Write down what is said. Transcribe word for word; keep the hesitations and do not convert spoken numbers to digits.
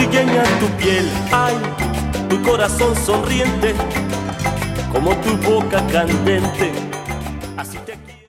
trigueña tu piel, ay, tu corazón sonriente, como tu boca candente. Así te